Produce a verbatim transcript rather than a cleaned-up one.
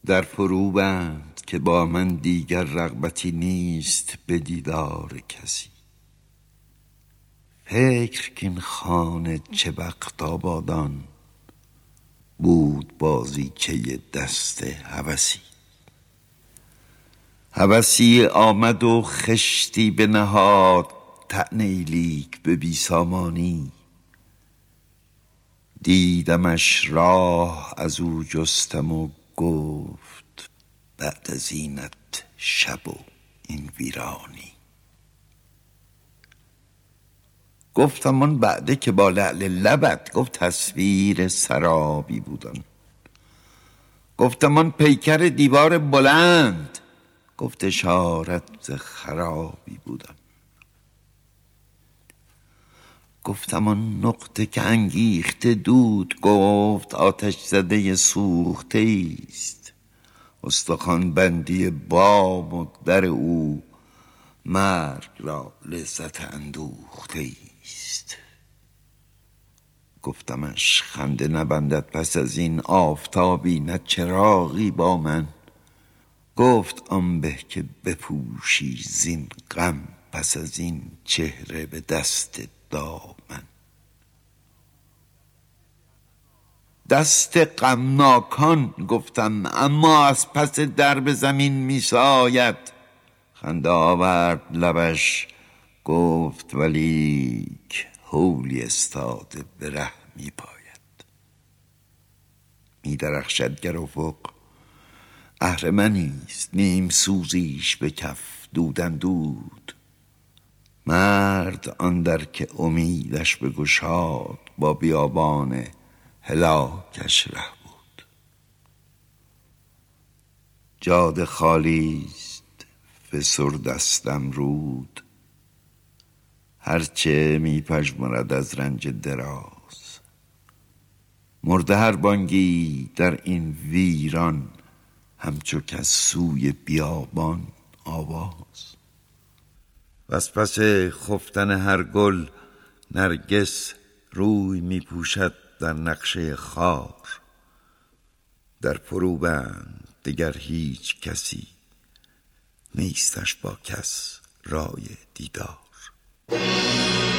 در فرو بند که با من دیگر رغبتی نیست به دیدار کسی. فکر کن خانه چه وقت آبادان بود بازیچه دست هوسی. هوسی آمد و خشتی به نهاد طعنه لیک به بی سامانی. دیدمش راه از او جستم و گفت بعد از اینت شب و این ویرانی. گفتم آن بعده که با لعل لبت گفت تصویر سرابی بودن. گفتم آن پیکر دیوار بلند گفت اشارت خرابی بودن. گفتم آن نقطه که انگیخته دود گفت آتش زده سوخته ایست. استخوان بندی بام و در او مرگ را لذت اندوخته ایست. گفتمش خنده نبندد پس از این آفتابی نه چراغی با من. گفت آن به که بپوشی زین غم پس از این چهره به دست دامن. دست غمناکان گفتم اما از پس درب زمین می ساید. خنده آورد لبش گفت ولیک هولی استاده به ره می پاید. می درخشد گر افق اهرمنیست نیم سوزیش به کف دودن دود. مرد آن در که امیدش بگشاد با بیابان هلاکش ره بود. جاده خالیست فسردست امرود هرچه می پژمرد از رنج دراز. مرده هر بانگی در این ویران همچو کز سوی بیابان آواز. وز پس خفتن هر گل نرگس روی می پوشد در نقشه خار. در فرو بند دگر هیچ کسی نیستش با کس رای دیدار.